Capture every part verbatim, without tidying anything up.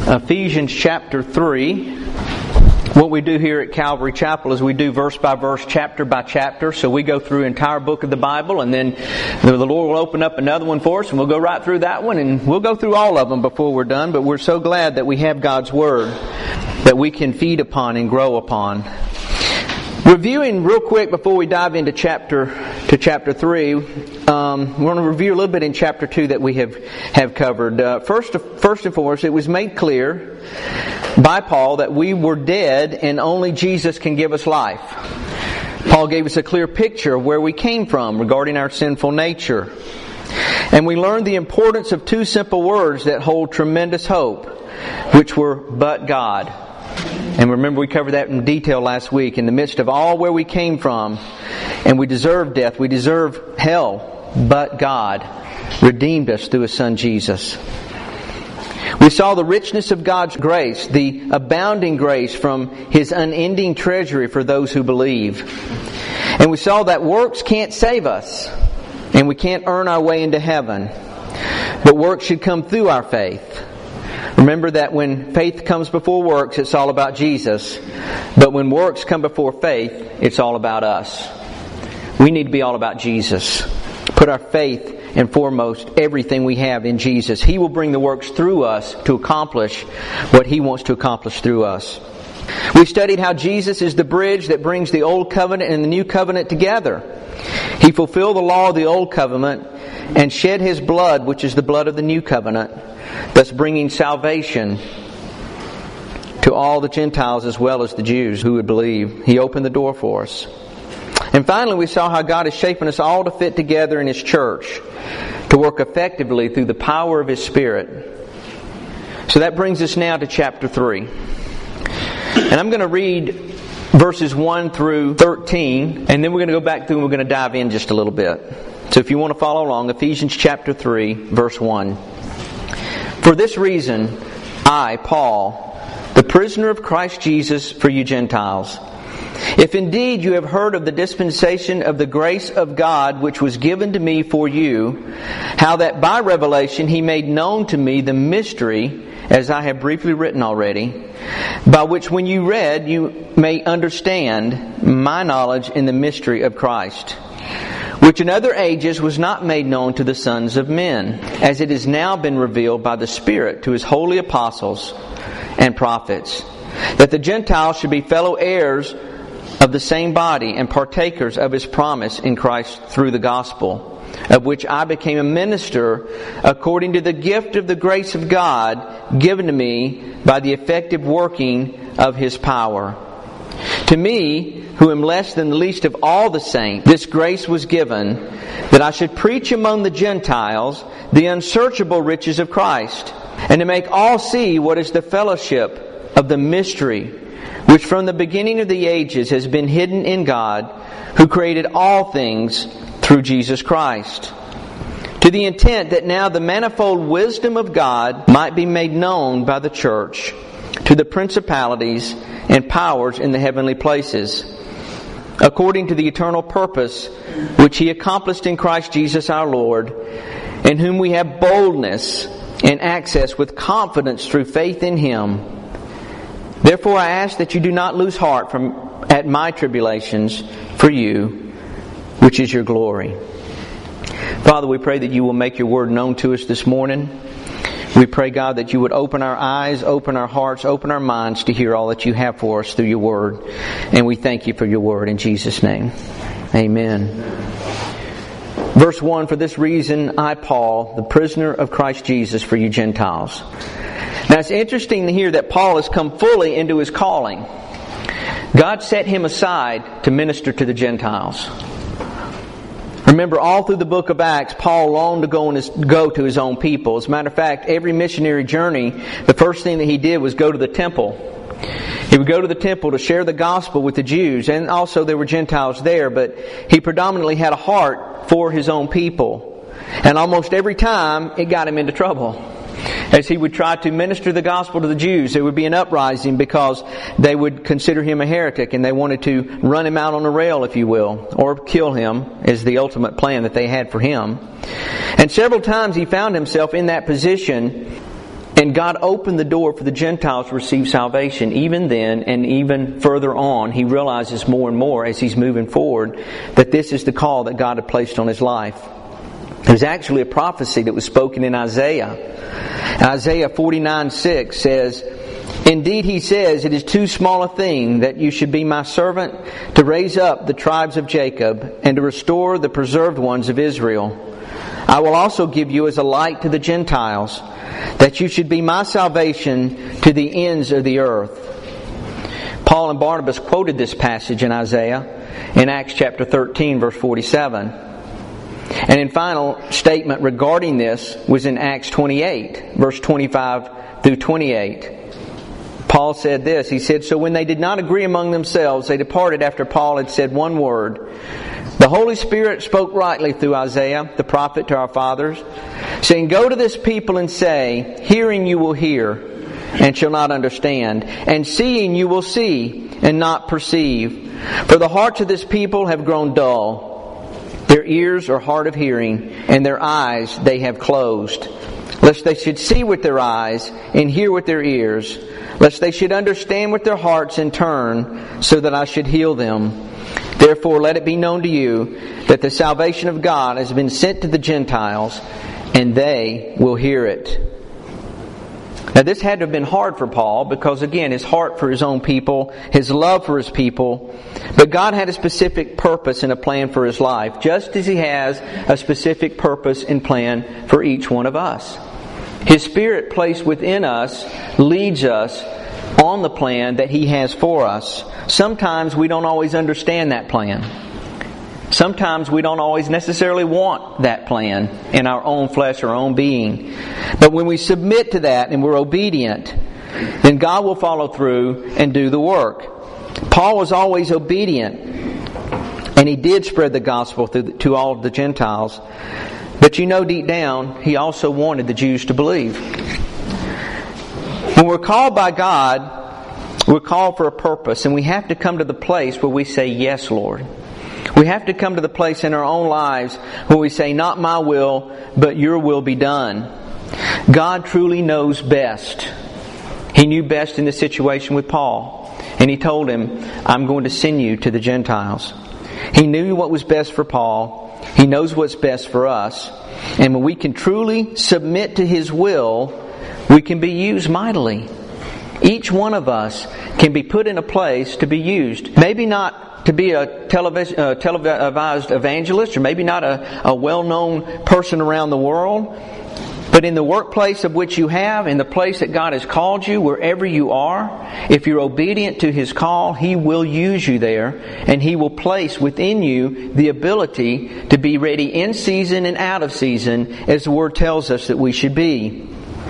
Ephesians chapter three. What we do here at Calvary Chapel is we do verse by verse, chapter by chapter. So we go through the entire book of the Bible, and then the Lord will open up another one for us, and we'll go right through that one, and we'll go through all of them before we're done. But we're so glad that we have God's Word that we can feed upon and grow upon. Reviewing real quick before we dive into chapter to chapter three, um, we want to review a little bit in chapter two that we have have covered. Uh, first, first and foremost, it was made clear by Paul that we were dead and only Jesus can give us life. Paul gave us a clear picture of where we came from regarding our sinful nature, and we learned the importance of two simple words that hold tremendous hope, which were "but God." And remember, we covered that in detail last week. In the midst of all where we came from, and we deserve death, we deserve hell, but God redeemed us through His Son Jesus. We saw the richness of God's grace, the abounding grace from His unending treasury for those who believe. And we saw that works can't save us, and we can't earn our way into heaven, but works should come through our faith. Remember that when faith comes before works, it's all about Jesus. But when works come before faith, it's all about us. We need to be all about Jesus. Put our faith and foremost everything we have in Jesus. He will bring the works through us to accomplish what He wants to accomplish through us. We studied how Jesus is the bridge that brings the Old Covenant and the New Covenant together. He fulfilled the law of the Old Covenant and shed His blood, which is the blood of the New Covenant, thus bringing salvation to all the Gentiles as well as the Jews who would believe. He opened the door for us. And finally, we saw how God is shaping us all to fit together in His church, to work effectively through the power of His Spirit. So that brings us now to chapter three. And I'm going to read verses one through thirteen, and then we're going to go back through and we're going to dive in just a little bit. So if you want to follow along, Ephesians chapter three, verse one. For this reason, I, Paul, the prisoner of Christ Jesus for you Gentiles, if indeed you have heard of the dispensation of the grace of God which was given to me for you, how that by revelation He made known to me the mystery, as I have briefly written already, by which when you read you may understand my knowledge in the mystery of Christ, which in other ages was not made known to the sons of men, as it has now been revealed by the Spirit to His holy apostles and prophets, that the Gentiles should be fellow heirs of the same body and partakers of His promise in Christ through the gospel, of which I became a minister according to the gift of the grace of God given to me by the effective working of His power. To me, who am less than the least of all the saints, this grace was given, that I should preach among the Gentiles the unsearchable riches of Christ, and to make all see what is the fellowship of the mystery, which from the beginning of the ages has been hidden in God, who created all things through Jesus Christ, to the intent that now the manifold wisdom of God might be made known by the church to the principalities and powers in the heavenly places, according to the eternal purpose which He accomplished in Christ Jesus our Lord, in whom we have boldness and access with confidence through faith in Him. Therefore I ask that you do not lose heart from at my tribulations for you, which is your glory. Father, we pray that you will make your word known to us this morning. We pray, God, that you would open our eyes, open our hearts, open our minds to hear all that you have for us through your word. And we thank you for your word in Jesus' name. Amen. Verse one, for this reason, I, Paul, the prisoner of Christ Jesus for you Gentiles. Now it's interesting to hear that Paul has come fully into his calling. God set him aside to minister to the Gentiles. Remember, all through the book of Acts, Paul longed to go, in his, go to his own people. As a matter of fact, every missionary journey, the first thing that he did was go to the temple. He would go to the temple to share the gospel with the Jews, and also there were Gentiles there, but he predominantly had a heart for his own people. And almost every time, it got him into trouble. As he would try to minister the gospel to the Jews, there would be an uprising because they would consider him a heretic and they wanted to run him out on a rail, if you will, or kill him, is the ultimate plan that they had for him. And several times he found himself in that position And God opened the door for the Gentiles to receive salvation. Even then, and even further on, he realizes more and more as he's moving forward that this is the call that God had placed on his life. There's actually a prophecy that was spoken in Isaiah. Isaiah forty-nine six says, "Indeed, he says, it is too small a thing that you should be my servant to raise up the tribes of Jacob and to restore the preserved ones of Israel. I will also give you as a light to the Gentiles, that you should be my salvation to the ends of the earth." Paul and Barnabas quoted this passage in Isaiah in Acts chapter thirteen, verse forty-seven. And in final statement regarding this was in Acts twenty-eight, verse twenty-five through twenty-eight. Paul said this, he said, "So when they did not agree among themselves, they departed after Paul had said one word. The Holy Spirit spoke rightly through Isaiah, the prophet, to our fathers, saying, Go to this people and say, Hearing you will hear, and shall not understand, and seeing you will see, and not perceive. For the hearts of this people have grown dull. Their ears are hard of hearing, and their eyes they have closed. Lest they should see with their eyes, and hear with their ears, lest they should understand with their hearts and turn, so that I should heal them. Therefore let it be known to you that the salvation of God has been sent to the Gentiles, and they will hear it." Now this had to have been hard for Paul because, again, his heart for his own people, his love for his people. But God had a specific purpose and a plan for his life, just as He has a specific purpose and plan for each one of us. His Spirit placed within us leads us on the plan that He has for us. Sometimes we don't always understand that plan. Sometimes we don't always necessarily want that plan in our own flesh or own being. But when we submit to that and we're obedient, then God will follow through and do the work. Paul was always obedient, and he did spread the gospel to all of the Gentiles. But you know, deep down, he also wanted the Jews to believe. When we're called by God, we're called for a purpose, and we have to come to the place where we say, Yes, Lord. We have to come to the place in our own lives where we say, Not my will, but your will be done. God truly knows best. He knew best in this situation with Paul. And He told him, I'm going to send you to the Gentiles. He knew what was best for Paul. He knows what's best for us. And when we can truly submit to His will, we can be used mightily. Each one of us can be put in a place to be used. Maybe not to be a televis- uh, televised evangelist, or maybe not a, a well-known person around the world. But in the workplace of which you have, in the place that God has called you, wherever you are, if you're obedient to His call, He will use you there, and He will place within you the ability to be ready in season and out of season, as the Word tells us that we should be.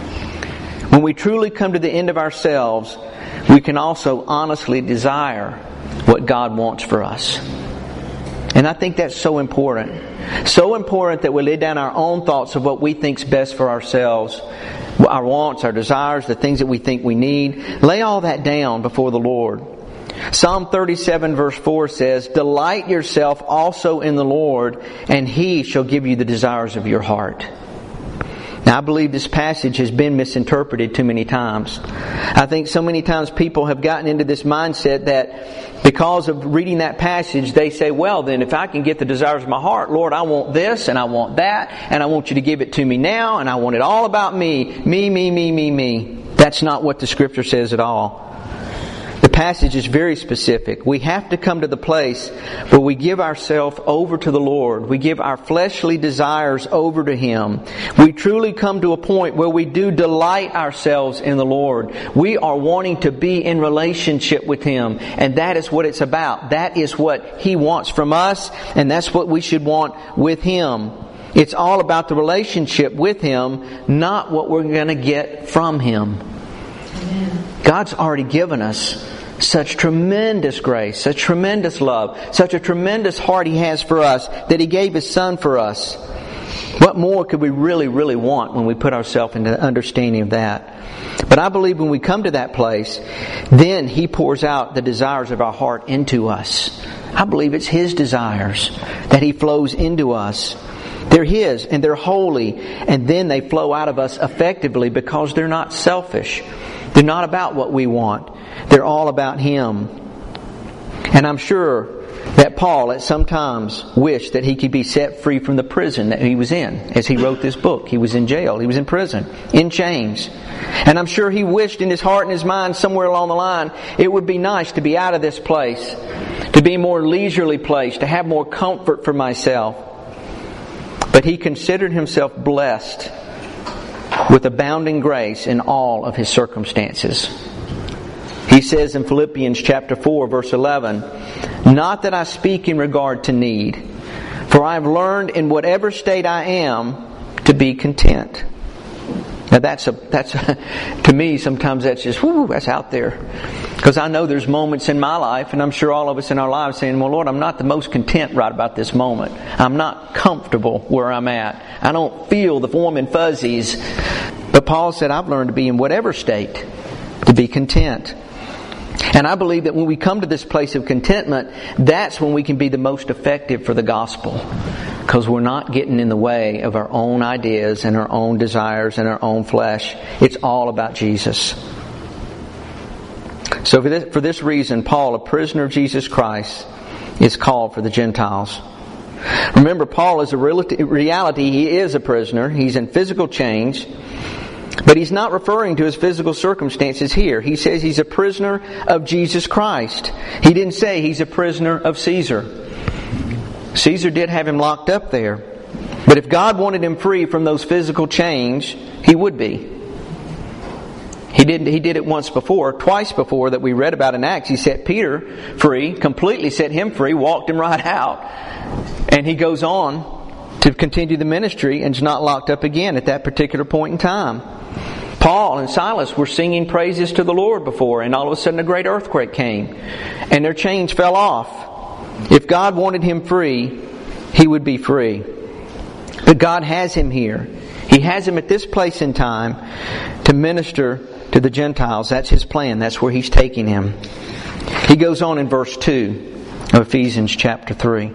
When we truly come to the end of ourselves, we can also honestly desire what God wants for us. And I think that's so important. So important that we lay down our own thoughts of what we think's best for ourselves, our wants, our desires, the things that we think we need. Lay all that down before the Lord. Psalm thirty-seven verse four says, Delight yourself also in the Lord, and He shall give you the desires of your heart. Now, I believe this passage has been misinterpreted too many times. I think so many times people have gotten into this mindset that because of reading that passage, they say, well, then if I can get the desires of my heart, Lord, I want this and I want that, and I want you to give it to me now, and I want it all about me. Me, me, me, me, me. That's not what the Scripture says at all. The passage is very specific. We have to come to the place where we give ourselves over to the Lord. We give our fleshly desires over to Him. We truly come to a point where we do delight ourselves in the Lord. We are wanting to be in relationship with Him. And that is what it's about. That is what He wants from us. And that's what we should want with Him. It's all about the relationship with Him, not what we're going to get from Him. God's already given us such tremendous grace, such tremendous love, such a tremendous heart He has for us that He gave His Son for us. What more could we really, really want when we put ourselves into understanding of that? But I believe when we come to that place, then He pours out the desires of our heart into us. I believe it's His desires that He flows into us. They're His and they're holy, and then they flow out of us effectively because they're not selfish. They're not about what we want. They're all about Him. And I'm sure that Paul at some times wished that he could be set free from the prison that he was in as he wrote this book. He was in jail. He was in prison, in chains. And I'm sure he wished in his heart and his mind somewhere along the line, it would be nice to be out of this place, to be a more leisurely place, to have more comfort for myself. But he considered himself blessed with abounding grace in all of his circumstances. He says in Philippians chapter four, verse eleven, "Not that I speak in regard to need, for I have learned in whatever state I am to be content." Now that's a that's a, to me sometimes that's just whoo, that's out there, because I know there's moments in my life, and I'm sure all of us in our lives saying, "Well, Lord, I'm not the most content right about this moment. I'm not comfortable where I'm at. I don't feel the warm and fuzzies." But Paul said, "I've learned to be in whatever state to be content." And I believe that when we come to this place of contentment, that's when we can be the most effective for the gospel. Because we're not getting in the way of our own ideas and our own desires and our own flesh. It's all about Jesus. So for this, for this reason, Paul, a prisoner of Jesus Christ, is called for the Gentiles. Remember, Paul is a reality. He is a prisoner. He's in physical chains. But he's not referring to his physical circumstances here. He says he's a prisoner of Jesus Christ. He didn't say he's a prisoner of Caesar. Caesar did have him locked up there. But if God wanted him free from those physical chains, He would be. He did, he did it once before, twice before that we read about in Acts. He set Peter free, completely set him free, walked him right out. And he goes on to continue the ministry and is not locked up again at that particular point in time. Paul and Silas were singing praises to the Lord before, and all of a sudden a great earthquake came and their chains fell off. If God wanted him free, He would be free. But God has him here. He has him at this place in time to minister to the Gentiles. That's His plan. That's where He's taking him. He goes on in verse two of Ephesians chapter three.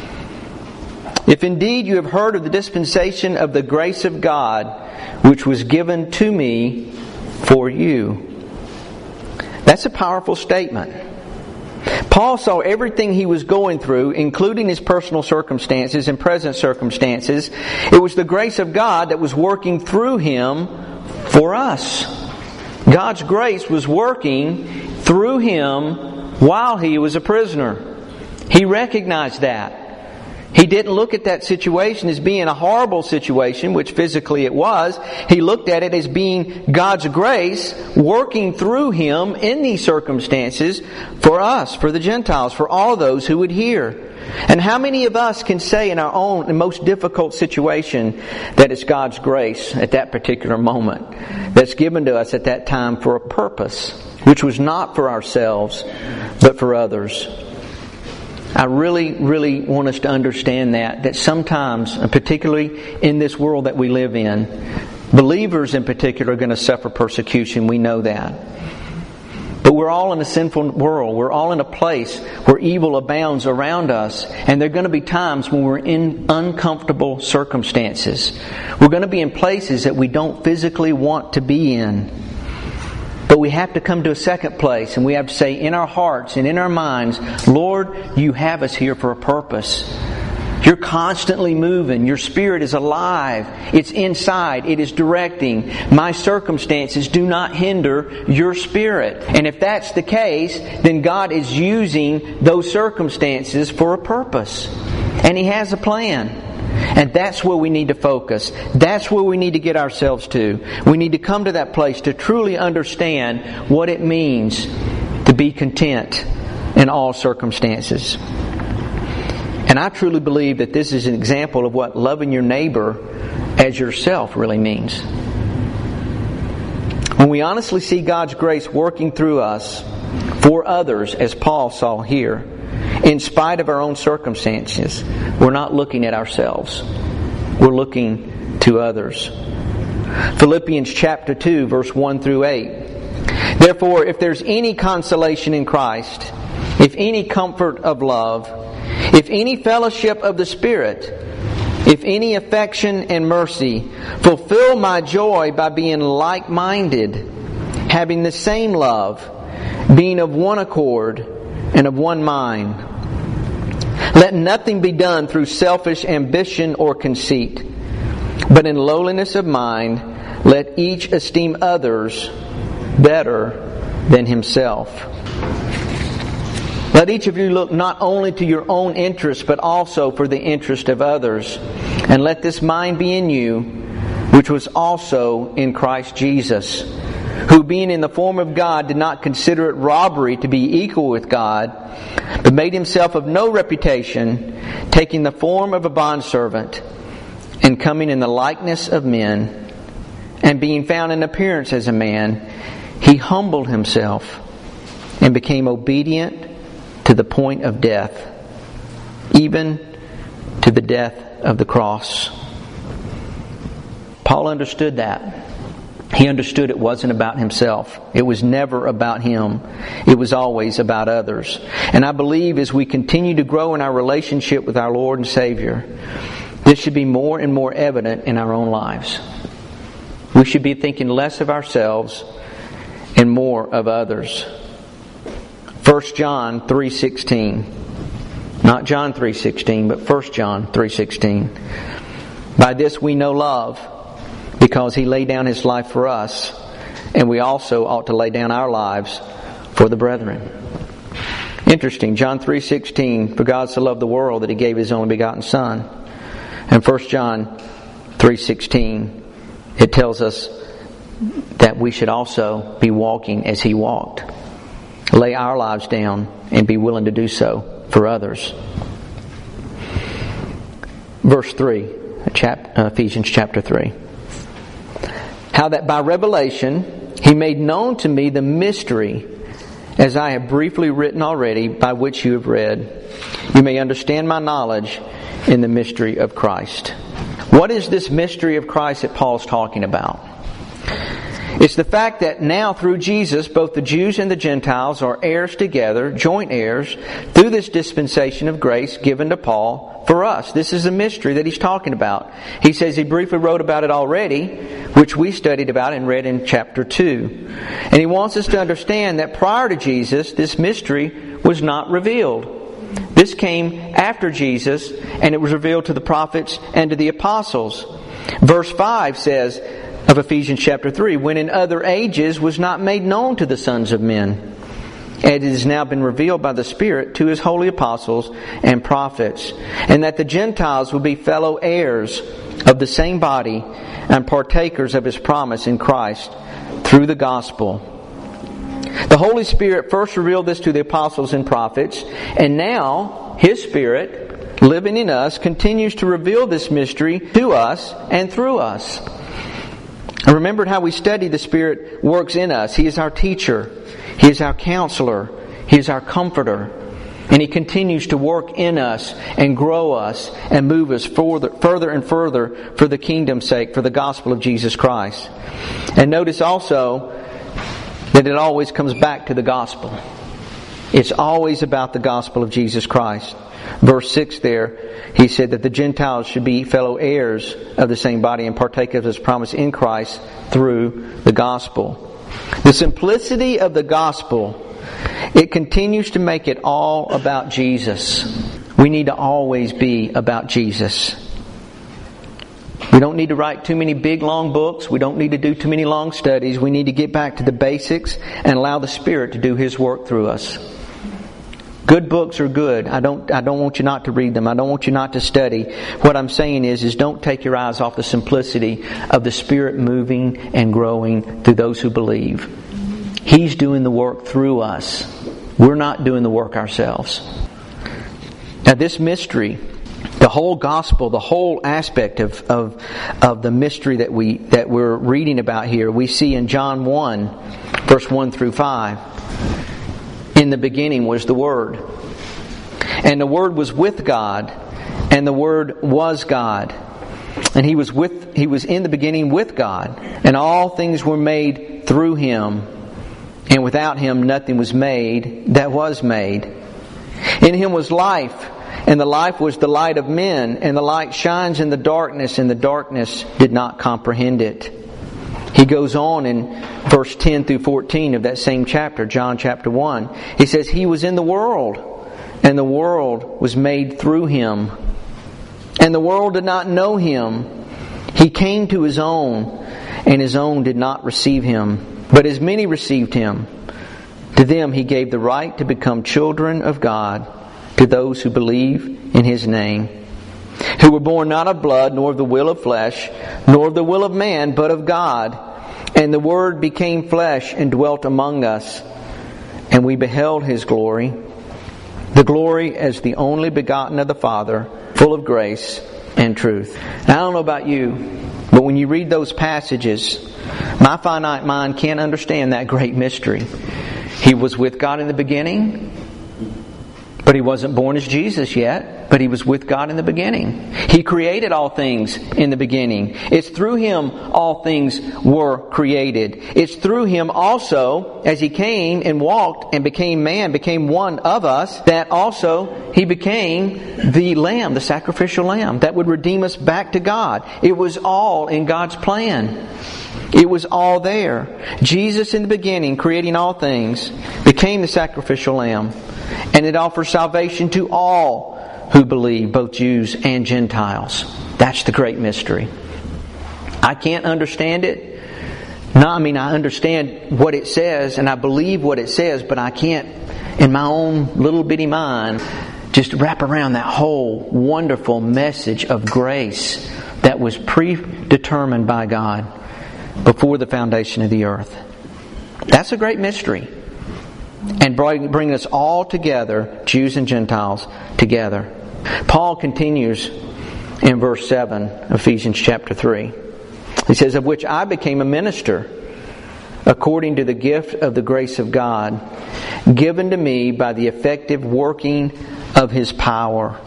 "If indeed you have heard of the dispensation of the grace of God, which was given to me for you." That's a powerful statement. Paul saw everything he was going through, including his personal circumstances and present circumstances. It was the grace of God that was working through him for us. God's grace was working through him while he was a prisoner. He recognized that. He didn't look at that situation as being a horrible situation, which physically it was. He looked at it as being God's grace working through him in these circumstances for us, for the Gentiles, for all those who would hear. And how many of us can say in our own most difficult situation that it's God's grace at that particular moment that's given to us at that time for a purpose, which was not for ourselves, but for others? I really, really want us to understand that, that sometimes, and particularly in this world that we live in, believers in particular are going to suffer persecution. We know that. But we're all in a sinful world. We're all in a place where evil abounds around us. And there are going to be times when we're in uncomfortable circumstances. We're going to be in places that we don't physically want to be in. But we have to come to a second place, and we have to say in our hearts and in our minds, "Lord, You have us here for a purpose. You're constantly moving. Your Spirit is alive. It's inside. It is directing. My circumstances do not hinder Your Spirit." And if that's the case, then God is using those circumstances for a purpose. And He has a plan. And that's where we need to focus. That's where we need to get ourselves to. We need to come to that place to truly understand what it means to be content in all circumstances. And I truly believe that this is an example of what loving your neighbor as yourself really means. When we honestly see God's grace working through us for others, as Paul saw here, in spite of our own circumstances, we're not looking at ourselves. We're looking to others. Philippians chapter two, verse one through eight. "Therefore, if there's any consolation in Christ, if any comfort of love, if any fellowship of the Spirit, if any affection and mercy, fulfill my joy by being like-minded, having the same love, being of one accord and of one mind. Let nothing be done through selfish ambition or conceit, but in lowliness of mind, let each esteem others better than himself. Let each of you look not only to your own interest, but also for the interest of others. And let this mind be in you, which was also in Christ Jesus, who being in the form of God did not consider it robbery to be equal with God, but made himself of no reputation, taking the form of a bondservant, and coming in the likeness of men, and being found in appearance as a man, he humbled himself and became obedient to the point of death, even to the death of the cross. Paul understood that. He understood it wasn't about himself. It was never about him. It was always about others. And I believe as we continue to grow in our relationship with our Lord and Savior, this should be more and more evident in our own lives. We should be thinking less of ourselves and more of others. First John three sixteen. Not John three sixteen, but First John three sixteen. By this we know love, because He laid down His life for us, and we also ought to lay down our lives for the brethren. Interesting, John three sixteen, for God so loved the world that He gave His only begotten Son. And First John three sixteen, it tells us that we should also be walking as He walked. Lay our lives down and be willing to do so for others. Verse three, chap, uh, Ephesians chapter three. How that by revelation He made known to me the mystery, as I have briefly written already, by which you have read. You may understand my knowledge in the mystery of Christ. What is this mystery of Christ that Paul's talking about? It's the fact that now through Jesus, both the Jews and the Gentiles are heirs together, joint heirs, through this dispensation of grace given to Paul for us. This is a mystery that he's talking about. He says he briefly wrote about it already, which we studied about and read in chapter two. And he wants us to understand that prior to Jesus, this mystery was not revealed. This came after Jesus, and it was revealed to the prophets and to the apostles. Verse five says of Ephesians chapter three, when in other ages was not made known to the sons of men, and it has now been revealed by the Spirit to His holy apostles and prophets, and that the Gentiles will be fellow heirs of the same body and partakers of His promise in Christ through the gospel. The Holy Spirit first revealed this to the apostles and prophets, and now His Spirit, living in us, continues to reveal this mystery to us and through us. And remember how we studied the Spirit works in us. He is our teacher. He is our counselor. He is our comforter. And He continues to work in us and grow us and move us further, further and further for the kingdom's sake, for the gospel of Jesus Christ. And notice also that it always comes back to the gospel. It's always about the gospel of Jesus Christ. Verse six there, he said that the Gentiles should be fellow heirs of the same body and partake of His promise in Christ through the gospel. The simplicity of the gospel, it continues to make it all about Jesus. We need to always be about Jesus. We don't need to write too many big long books. We don't need to do too many long studies. We need to get back to the basics and allow the Spirit to do His work through us. Good books are good. I don't, I don't want you not to read them. I don't want you not to study. What I'm saying is, is don't take your eyes off the simplicity of the Spirit moving and growing through those who believe. He's doing the work through us. We're not doing the work ourselves. Now this mystery, the whole gospel, the whole aspect of, of, of the mystery that we, that we're reading about here, we see in John one, verse one through five. In the beginning was the Word, and the Word was with God, and the Word was God, and He was with He was in the beginning with God, and all things were made through Him, and without Him nothing was made that was made. In Him was life, and the life was the light of men, and the light shines in the darkness, and the darkness did not comprehend it. He goes on in verse ten through fourteen of that same chapter, John chapter one. He says, He was in the world, and the world was made through Him, and the world did not know Him. He came to His own, and His own did not receive Him. But as many received Him, to them He gave the right to become children of God, to those who believe in His name, who were born not of blood, nor of the will of flesh, nor of the will of man, but of God. And the Word became flesh and dwelt among us, and we beheld His glory, the glory as the only begotten of the Father, full of grace and truth. Now, I don't know about you, but when you read those passages, my finite mind can't understand that great mystery. He was with God in the beginning, but He wasn't born as Jesus yet, but He was with God in the beginning. He created all things in the beginning. It's through Him all things were created. It's through Him also, as He came and walked and became man, became one of us, that also He became the Lamb, the sacrificial Lamb, that would redeem us back to God. It was all in God's plan. It was all there. Jesus in the beginning, creating all things, became the sacrificial Lamb. And it offers salvation to all who believe, both Jews and Gentiles. That's the great mystery. I can't understand it. No, I mean, I understand what it says and I believe what it says, but I can't, in my own little bitty mind, just wrap around that whole wonderful message of grace that was predetermined by God before the foundation of the earth. That's a great mystery. And bring us all together, Jews and Gentiles, together. Paul continues in verse seven, Ephesians chapter three. He says, Of which I became a minister, according to the gift of the grace of God, given to me by the effective working of His power.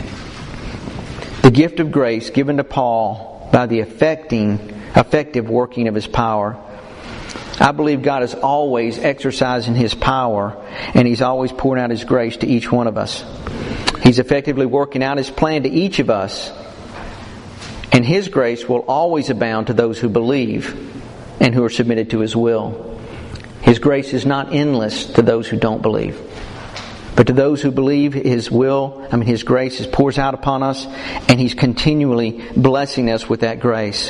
The gift of grace given to Paul by the effecting, effective working of His power. I believe God is always exercising His power, and He's always pouring out His grace to each one of us. He's effectively working out His plan to each of us, and His grace will always abound to those who believe and who are submitted to His will. His grace is not endless to those who don't believe. But to those who believe, His will, I mean His grace is pours out upon us, and He's continually blessing us with that grace.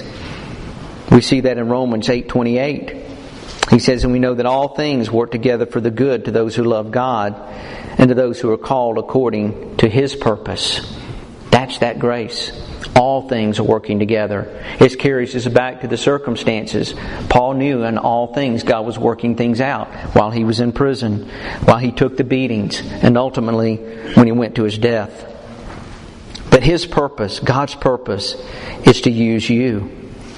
We see that in Romans eight twenty-eight. He says, And we know that all things work together for the good to those who love God and to those who are called according to His purpose. That's that grace. All things are working together. It carries us back to the circumstances. Paul knew in all things God was working things out while he was in prison, while he took the beatings, and ultimately when he went to his death. But His purpose, God's purpose, is to use you.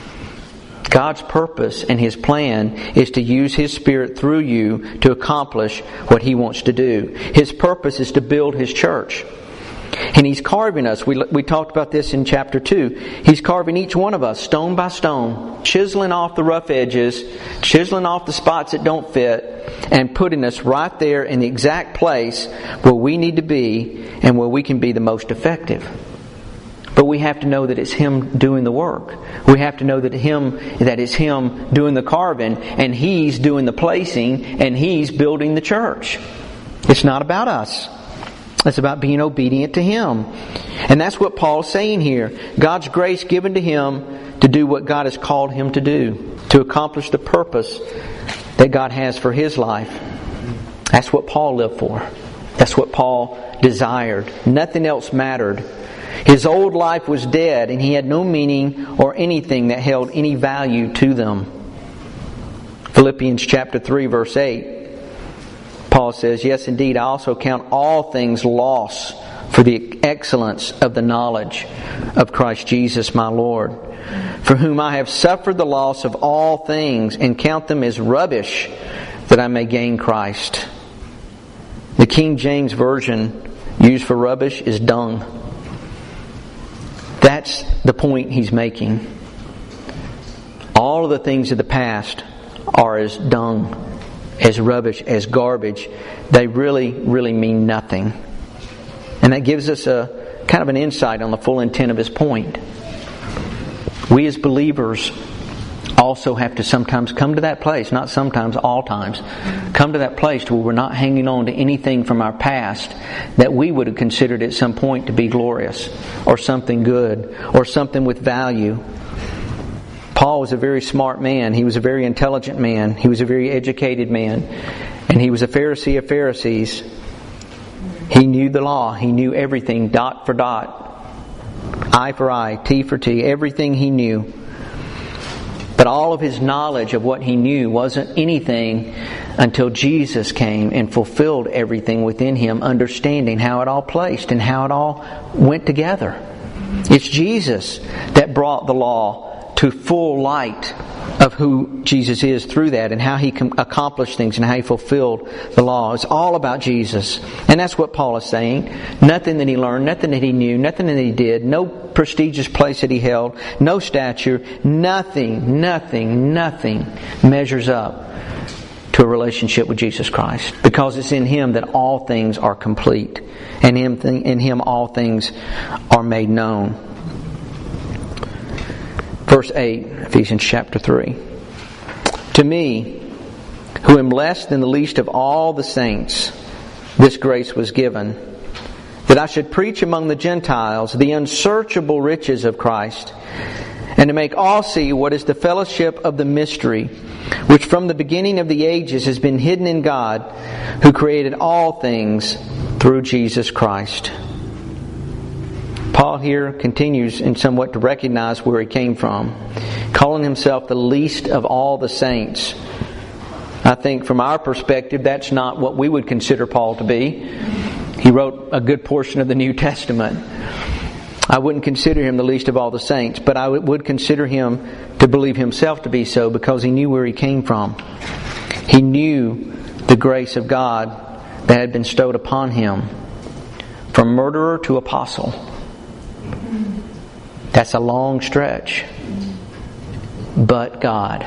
God's purpose and His plan is to use His Spirit through you to accomplish what He wants to do. His purpose is to build His church. And He's carving us. We, we talked about this in chapter two. He's carving each one of us stone by stone, chiseling off the rough edges, chiseling off the spots that don't fit, and putting us right there in the exact place where we need to be and where we can be the most effective. But we have to know that it's Him doing the work. We have to know that Him, that it's Him doing the carving, and He's doing the placing, and He's building the church. It's not about us. It's about being obedient to Him. And that's what Paul's saying here. God's grace given to him to do what God has called him to do, to accomplish the purpose that God has for his life. That's what Paul lived for. That's what Paul desired. Nothing else mattered. His old life was dead, and he had no meaning or anything that held any value to them. Philippians chapter three, verse eight. Paul says, Yes, indeed, I also count all things loss for the excellence of the knowledge of Christ Jesus my Lord, for whom I have suffered the loss of all things, and count them as rubbish, that I may gain Christ. The King James Version used for rubbish is dung. That's the point he's making. All of the things of the past are as dung, as rubbish, as garbage. They really, really mean nothing. And And that gives us a kind of an insight on the full intent of his point. We as believers also have to sometimes come to that place, not sometimes, all times, come to that place to where we're not hanging on to anything from our past that we would have considered at some point to be glorious or something good or something with value. Paul was a very smart man. He was a very intelligent man. He was a very educated man. And he was a Pharisee of Pharisees. He knew the law. He knew everything, dot for dot, I for I, T for T, everything he knew. But all of his knowledge of what he knew wasn't anything until Jesus came and fulfilled everything within him, understanding how it all placed and how it all went together. It's Jesus that brought the law to full light of who Jesus is through that and how He accomplished things and how He fulfilled the law. It's all about Jesus. And that's what Paul is saying. Nothing that he learned, nothing that he knew, nothing that he did, no prestigious place that he held, no stature, nothing, nothing, nothing measures up to a relationship with Jesus Christ. Because it's in Him that all things are complete. And in Him all things are made known. Verse eight, Ephesians chapter three. To me, who am less than the least of all the saints, this grace was given, that I should preach among the Gentiles the unsearchable riches of Christ, and to make all see what is the fellowship of the mystery, which from the beginning of the ages has been hidden in God, who created all things through Jesus Christ. Paul here continues in somewhat to recognize where he came from, calling himself the least of all the saints. I think from our perspective, that's not what we would consider Paul to be. He wrote a good portion of the New Testament. I wouldn't consider him the least of all the saints, but I would consider him to believe himself to be so because he knew where he came from. He knew the grace of God that had been bestowed upon him, from murderer to apostle. That's a long stretch. But God.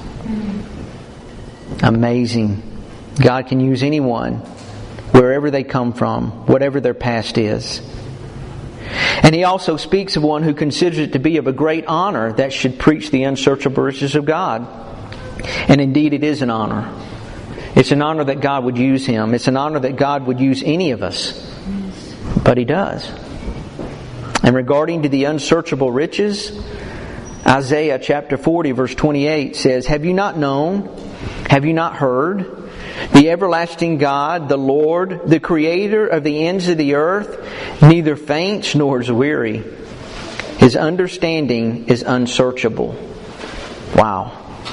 Amazing. God can use anyone, wherever they come from, whatever their past is. And He also speaks of one who considers it to be of a great honor that should preach the unsearchable riches of God. And indeed it is an honor. It's an honor that God would use him. It's an honor that God would use any of us. But He does. And regarding to the unsearchable riches, Isaiah chapter forty verse twenty-eight says, Have you not known? Have you not heard? The everlasting God, the Lord, the Creator of the ends of the earth, neither faints nor is weary. His understanding is unsearchable. Wow.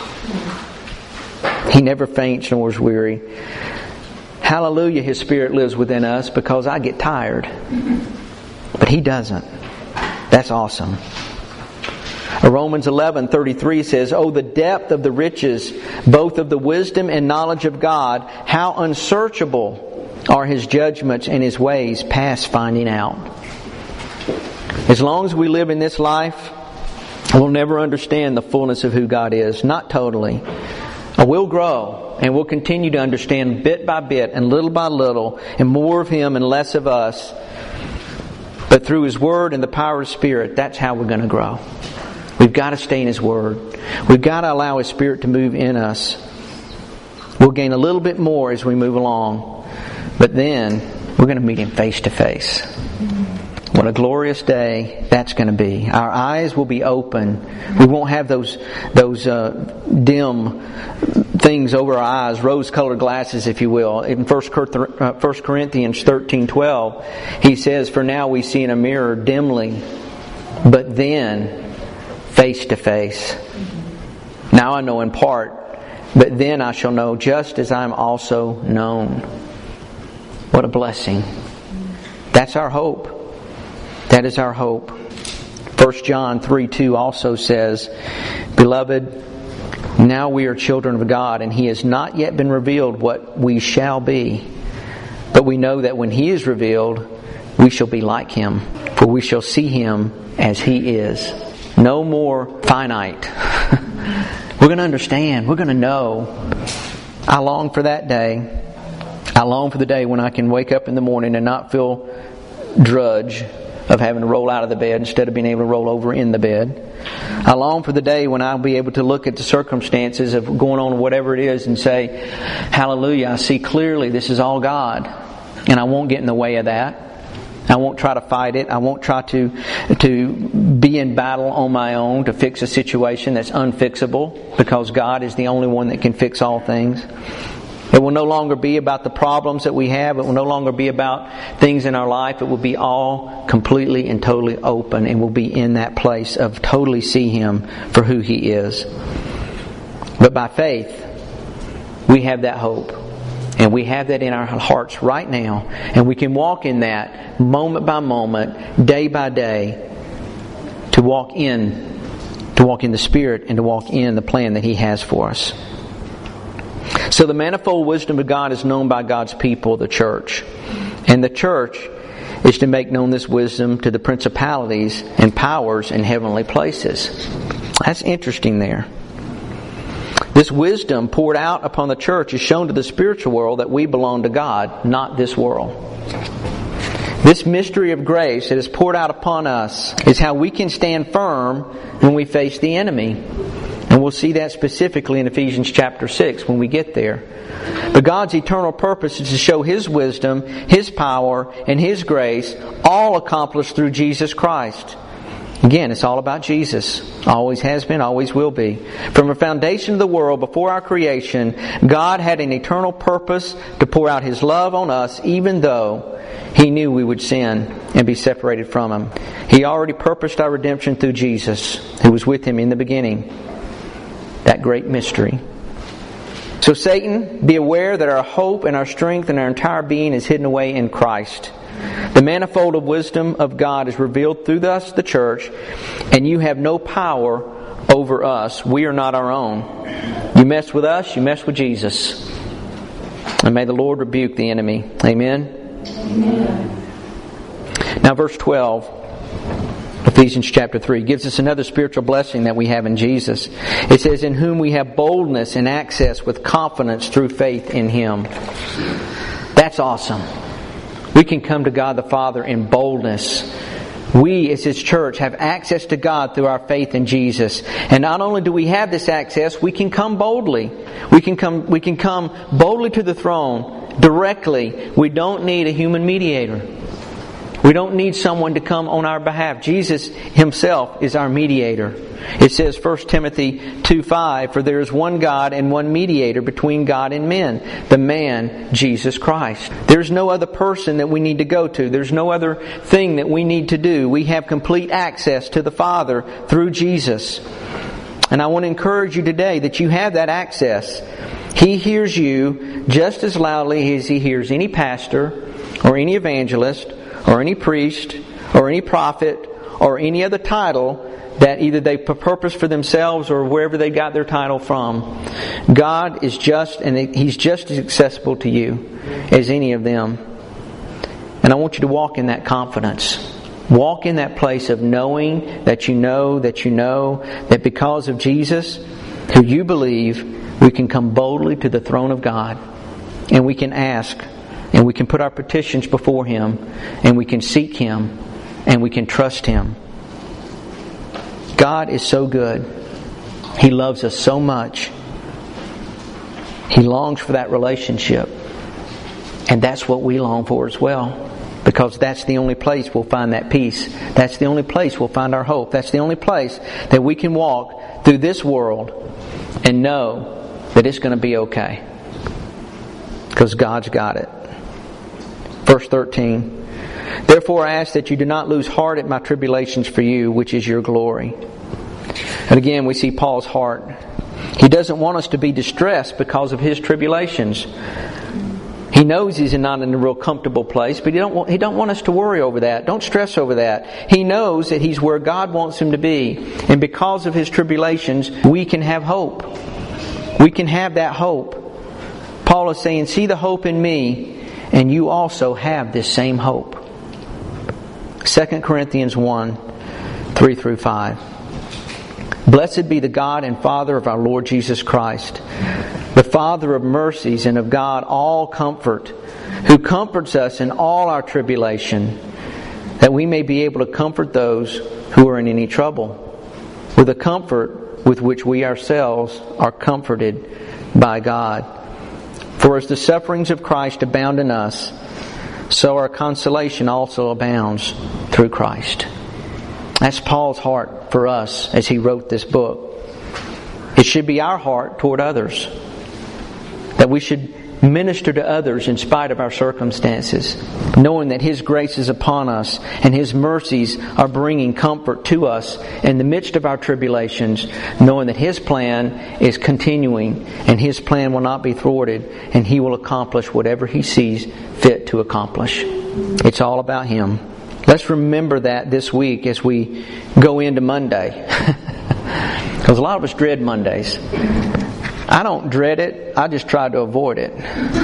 He never faints nor is weary. Hallelujah, His Spirit lives within us because I get tired. But He doesn't. That's awesome. Romans eleven thirty-three says, Oh, the depth of the riches, both of the wisdom and knowledge of God, how unsearchable are His judgments and His ways past finding out. As long as we live in this life, we'll never understand the fullness of who God is. Not totally. We'll grow and we'll continue to understand bit by bit and little by little and more of Him and less of us. But through His Word and the power of His Spirit, that's how we're going to grow. We've got to stay in His Word. We've got to allow His Spirit to move in us. We'll gain a little bit more as we move along. But then, we're going to meet Him face to face. What a glorious day that's going to be. Our eyes will be open. We won't have those those uh, dim things over our eyes, rose-colored glasses, if you will. In First Corinthians thirteen twelve, he says, For now we see in a mirror dimly, but then face to face. Now I know in part, but then I shall know just as I am also known. What a blessing. That's our hope. That is our hope. First John three two also says, Beloved, now we are children of God, and He has not yet been revealed what we shall be. But we know that when He is revealed, we shall be like Him, for we shall see Him as He is. No more finite. We're going to understand. We're going to know. I long for that day. I long for the day when I can wake up in the morning and not feel drudge of having to roll out of the bed instead of being able to roll over in the bed. I long for the day when I'll be able to look at the circumstances of going on whatever it is and say, hallelujah, I see clearly this is all God. And I won't get in the way of that. I won't try to fight it. I won't try to to be in battle on my own to fix a situation that's unfixable, because God is the only one that can fix all things. It will no longer be about the problems that we have. It will no longer be about things in our life. It will be all completely and totally open, and we'll be in that place of totally see Him for who He is. But by faith, we have that hope. And we have that in our hearts right now. And we can walk in that moment by moment, day by day, to walk in, to walk in the Spirit and to walk in the plan that He has for us. So the manifold wisdom of God is known by God's people, the church. And the church is to make known this wisdom to the principalities and powers in heavenly places. That's interesting there. This wisdom poured out upon the church is shown to the spiritual world that we belong to God, not this world. This mystery of grace that is poured out upon us is how we can stand firm when we face the enemy. And we'll see that specifically in Ephesians chapter six when we get there. But God's eternal purpose is to show His wisdom, His power, and His grace, all accomplished through Jesus Christ. Again, it's all about Jesus. Always has been, always will be. From the foundation of the world, before our creation, God had an eternal purpose to pour out His love on us, even though He knew we would sin and be separated from Him. He already purposed our redemption through Jesus, who was with Him in the beginning. That great mystery. So Satan, be aware that our hope and our strength and our entire being is hidden away in Christ. The manifold of wisdom of God is revealed through us, the church, and you have no power over us. We are not our own. You mess with us, you mess with Jesus. And may the Lord rebuke the enemy. Amen? Amen. Now verse twelve, Ephesians chapter three, gives us another spiritual blessing that we have in Jesus. It says, in whom we have boldness and access with confidence through faith in Him. That's awesome. We can come to God the Father in boldness. We as His church have access to God through our faith in Jesus. And not only do we have this access, we can come boldly. We can come, we can come boldly to the throne directly. We don't need a human mediator. We don't need someone to come on our behalf. Jesus Himself is our mediator. It says First Timothy two five, for there is one God and one mediator between God and men, the man Jesus Christ. There's no other person that we need to go to. There's no other thing that we need to do. We have complete access to the Father through Jesus. And I want to encourage you today that you have that access. He hears you just as loudly as He hears any pastor or any evangelist or any priest or any prophet or any other title that either they purpose for themselves or wherever they got their title from. God is just, and He's just as accessible to you as any of them. And I want you to walk in that confidence. Walk in that place of knowing that you know that you know that because of Jesus, who you believe, we can come boldly to the throne of God. And we can ask, and we can put our petitions before Him, and we can seek Him, and we can trust Him. God is so good. He loves us so much. He longs for that relationship. And that's what we long for as well. Because that's the only place we'll find that peace. That's the only place we'll find our hope. That's the only place that we can walk through this world and know that it's going to be okay. Because God's got it. Verse thirteen. Therefore I ask that you do not lose heart at my tribulations for you, which is your glory. And again, we see Paul's heart. He doesn't want us to be distressed because of his tribulations. He knows he's not in a real comfortable place, but he don't want, he don't want us to worry over that. Don't stress over that. He knows that he's where God wants him to be. And because of his tribulations, we can have hope. We can have that hope. Paul is saying, see the hope in me, and you also have this same hope. Second Corinthians one, three through five. Blessed be the God and Father of our Lord Jesus Christ, the Father of mercies and of God all comfort, who comforts us in all our tribulation, that we may be able to comfort those who are in any trouble, with a comfort with which we ourselves are comforted by God. For as the sufferings of Christ abound in us, so our consolation also abounds through Christ. That's Paul's heart for us as he wrote this book. It should be our heart toward others, that we should minister to others in spite of our circumstances, knowing that His grace is upon us and His mercies are bringing comfort to us in the midst of our tribulations, knowing that His plan is continuing and His plan will not be thwarted, and He will accomplish whatever He sees fit to accomplish. It's all about Him. Let's remember that this week as we go into Monday. Because a lot of us dread Mondays. I don't dread it. I just try to avoid it.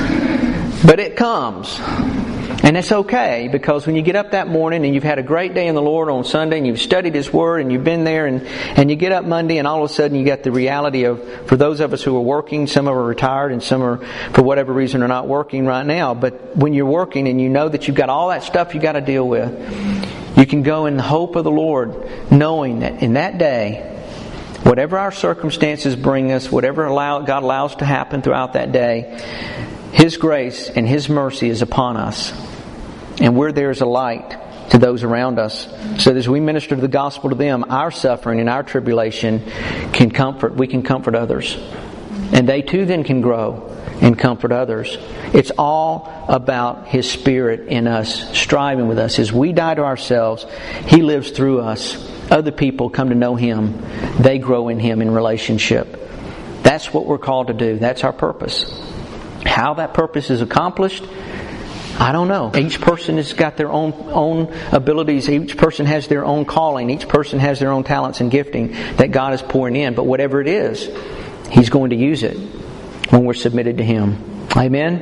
But it comes. And it's okay, because when you get up that morning and you've had a great day in the Lord on Sunday and you've studied His Word and you've been there, and, and you get up Monday and all of a sudden you get the reality of, for those of us who are working, some are retired and some are, for whatever reason, are not working right now. But when you're working and you know that you've got all that stuff you've got to deal with, you can go in the hope of the Lord, knowing that in that day, whatever our circumstances bring us, whatever allow, God allows to happen throughout that day, His grace and His mercy is upon us. And we're there as a light to those around us. So that as we minister the gospel to them, our suffering and our tribulation can comfort, we can comfort others. And they too then can grow and comfort others. It's all about His Spirit in us, striving with us. As we die to ourselves, He lives through us. Other people come to know Him. They grow in Him in relationship. That's what we're called to do. That's our purpose. How that purpose is accomplished, I don't know. Each person has got their own own abilities. Each person has their own calling. Each person has their own talents and gifting that God is pouring in. But whatever it is, He's going to use it when we're submitted to Him. Amen?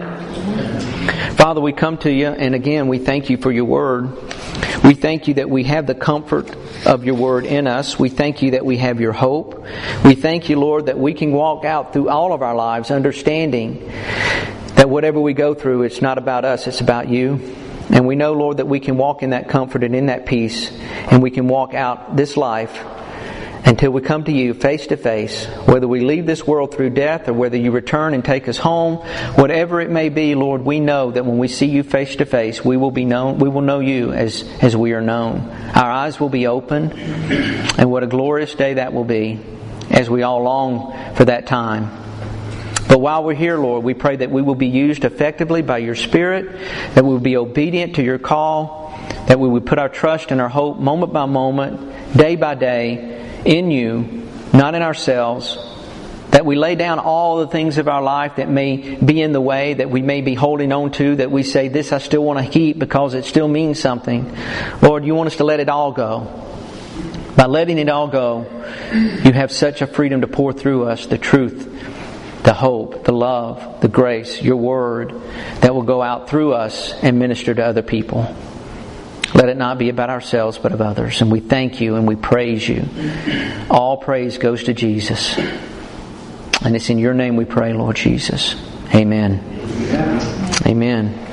Father, we come to You, and again, we thank You for Your Word. We thank You that we have the comfort of Your Word in us. We thank You that we have Your hope. We thank You, Lord, that we can walk out through all of our lives understanding that whatever we go through, it's not about us, it's about You. And we know, Lord, that we can walk in that comfort and in that peace, and we can walk out this life until we come to You face to face, whether we leave this world through death or whether You return and take us home, whatever it may be, Lord, we know that when we see You face to face, we will be known, we will know You as, as we are known. Our eyes will be open, and what a glorious day that will be as we all long for that time. But while we're here, Lord, we pray that we will be used effectively by Your Spirit, that we will be obedient to Your call, that we would put our trust and our hope moment by moment, day by day, in You, not in ourselves, that we lay down all the things of our life that may be in the way, that we may be holding on to, that we say, this I still want to keep because it still means something. Lord, You want us to let it all go. By letting it all go, You have such a freedom to pour through us the truth, the hope, the love, the grace, Your Word that will go out through us and minister to other people. Let it not be about ourselves but of others. And we thank You and we praise You. All praise goes to Jesus. And it's in Your name we pray, Lord Jesus. Amen. Amen.